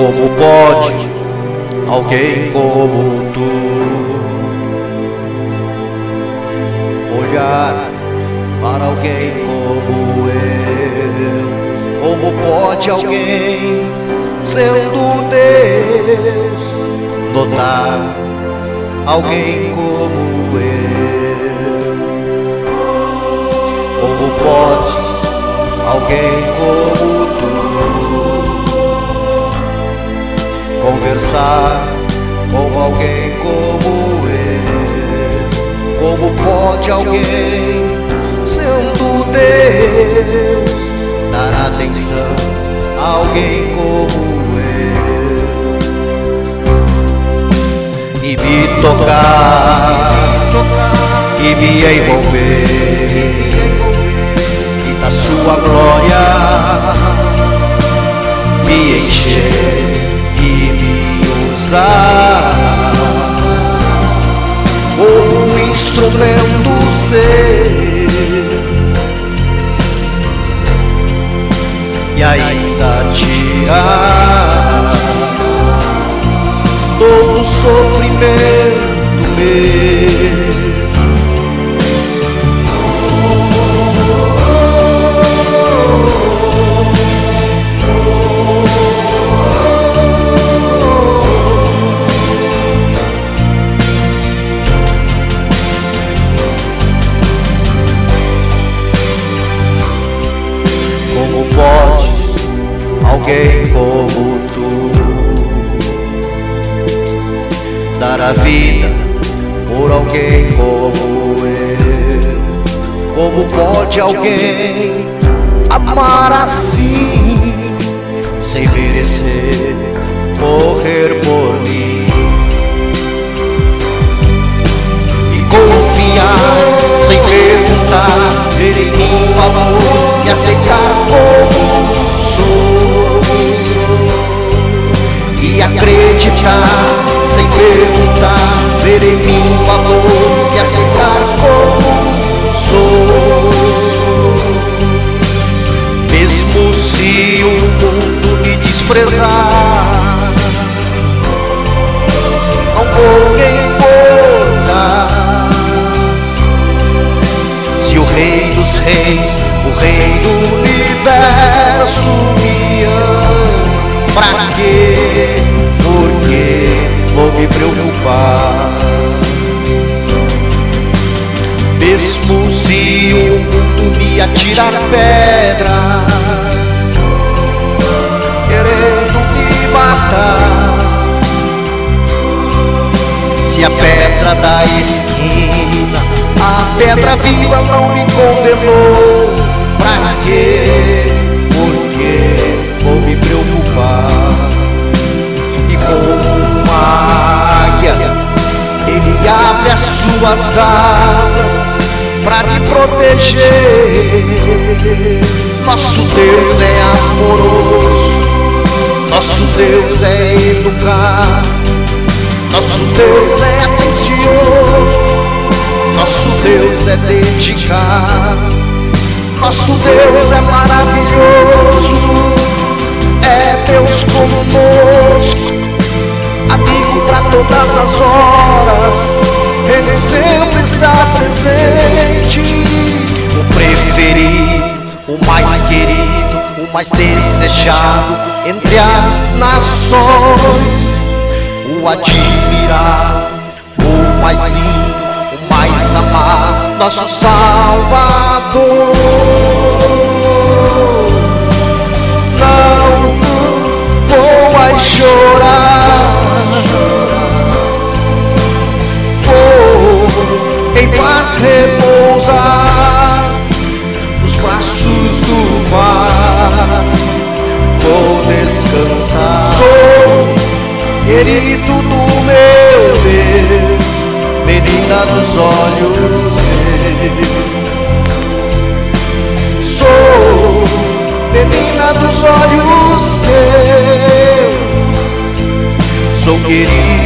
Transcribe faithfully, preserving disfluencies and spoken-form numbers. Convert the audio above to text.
Como pode alguém como tu olhar para alguém como eu? Como pode alguém, sendo Deus, notar alguém como eu? Como pode alguém como tu conversar com alguém como eu? Como pode alguém, sendo Deus, dar atenção a alguém como eu e me tocar e me envolver e da sua glória me encher e me usar como um instrumento ser, e ainda tirar todo o sofrimento meu. Como podes alguém como tu dar a vida por alguém como eu? Como pode alguém amar assim, sem merecer morrer por mim, e confiar sem perguntar, ver em mim o amor e aceitar como sou, e acreditar sem perguntar, ver em mim o amor e aceitar como sou. Mesmo se o mundo me desprezar, não vou me importar. Se o Rei dos Reis, o Rei do Universo me ama, pra quê? Por quê vou me preocupar? Mesmo se o mundo me atirar pedra, querendo me matar, se a pedra da esquina, a pedra viva não me condenou, pra quê? Por quê vou me preocupar? E como uma águia, ele abre as suas asas pra me proteger. Nosso Deus é amoroso, nosso Deus é educado, nosso Deus é atencioso, nosso Deus é dedicado, nosso Deus é maravilhoso, é Deus conosco, amigo pra todas as horas, Ele sempre está presente. O preferido, o mais querido, o mais desejado entre as nações, o admirado, o mais lindo, o mais amado, nosso Salvador. Não vou mais chorar, vou em paz repousar nos braços do Pai, vou descansar. Sou querido do meu Deus, menina dos olhos meus. Sou menina dos olhos teus, sou querido